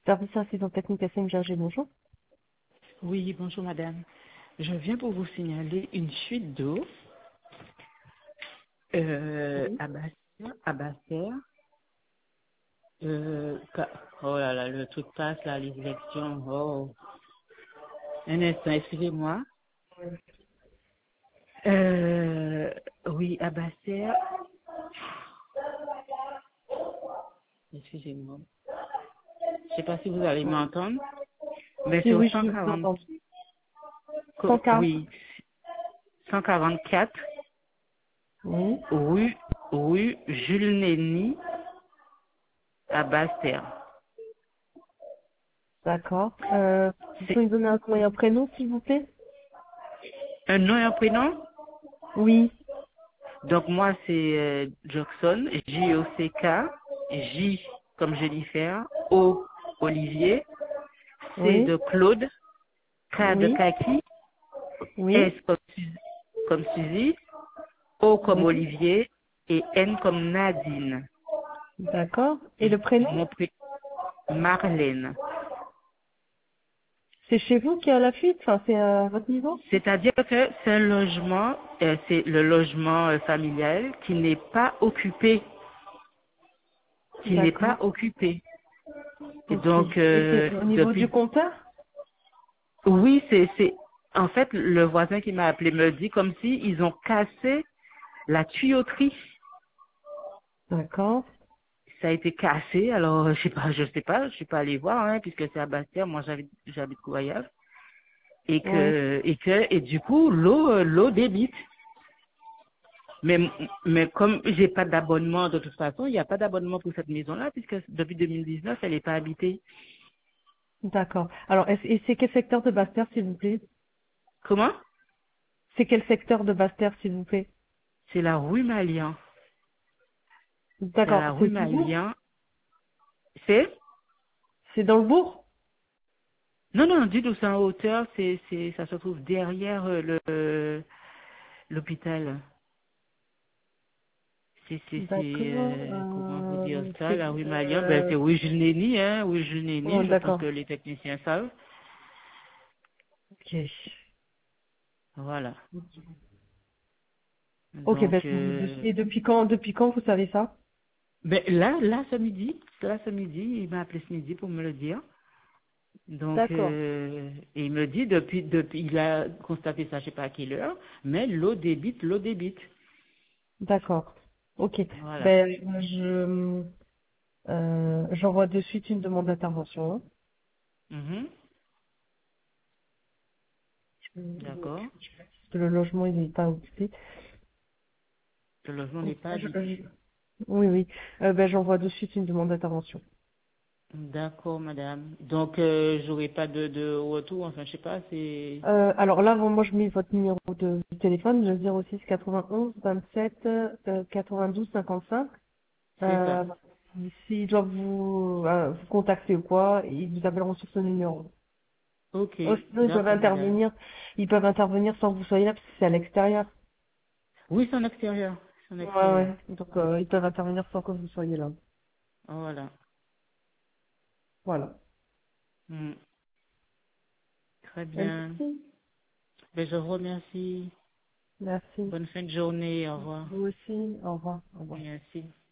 Service assistant technique SM Gerger, bonjour. Oui, bonjour madame. Je viens pour vous signaler une fuite d'eau Oui. à Bastia. Oh là là, le truc passe là, les élections. Oh, un instant, excusez-moi. Oui, à Bastia. Excusez-moi. Je sais pas si vous allez m'entendre, mais Si sur oui, je vous 140, entends. 100K. oui, 144 Oui. rue, rue Jules Nény à Bastia. D'accord. Vous C'est pouvez me donner un nom et un prénom, s'il vous plaît? un nom et un prénom? Oui. Donc moi c'est Jackson, J-O-C-K, J comme Jennifer, O Olivier, C Oui. de Claude, K de Oui. Kaki, S Oui. comme Suzy, O comme Oui. Olivier et N comme Nadine. D'accord. Et le prénom? Mon prénom Marlène. C'est chez vous qui a la fuite? Enfin, c'est à votre niveau? C'est-à-dire que c'est un logement, c'est le logement familial qui n'est pas occupé, qui n'est pas D'accord. occupé. Et Ok. donc Et c'est au niveau du depuis compteur? Oui, en fait, le voisin qui m'a appelé me dit comme si ils ont cassé la tuyauterie. D'accord. Ça a été cassé, alors je suis pas allée voir, hein, puisque c'est à Bastia, moi j'habite Courayave, Ouais. et du coup, l'eau débite. Mais, mais comme j'ai pas d'abonnement, de toute façon, il n'y a pas d'abonnement pour cette maison-là, puisque depuis 2019, elle n'est pas habitée. D'accord. Alors, et c'est quel secteur de Basse-Terre, s'il vous plaît? Comment? C'est quel secteur de Basse-Terre, s'il vous plaît? C'est la rue Malian. C'est à D'accord. la rue C'est du bourg? Malian. C'est? C'est dans le bourg? Non, non, du tout, c'est en hauteur, ça se trouve derrière l'hôpital. D'accord. Comment vous dire ça, C'est, la rue Malian, ben, c'est rue Jules Nény, hein, rue Jules oh, Nény, je pense d'accord. que les techniciens savent. Ok. Voilà. Ok, ben Donc, je vous dessus. Et depuis quand vous savez ça? ben, là, ce midi, il m'a appelé ce midi pour me le dire. Donc, D'accord. et il me dit, il a constaté ça, je sais pas à quelle heure, mais l'eau débite. D'accord. Ok. Voilà. Ben j'envoie de suite une demande d'intervention, hein. Mhm. D'accord. Parce que le logement il n'est pas occupé. Le logement Ok. n'est pas habité. Oui, oui. Ben j'envoie de suite une demande d'intervention. D'accord, madame. Donc, j'aurai pas de retour, enfin, je sais pas, c'est... Alors là, bon, moi je mets votre numéro de téléphone, le 06 91 27 92 55. C'est ça. Euh, S'ils doivent vous contacter ou quoi, ils vous appelleront sur ce numéro. Ok, Oh, sinon, d'accord, madame. ils peuvent intervenir sans que vous soyez là parce que c'est à l'extérieur. Oui, c'est en extérieur. C'est en Ouais, extérieur. ouais. Donc, ils peuvent intervenir sans que vous soyez là. Voilà. Voilà. Hmm. Très bien. Merci. Ben, je vous remercie. Merci. Bonne fin de journée. Au revoir. Vous aussi. Au revoir. Au revoir. Merci.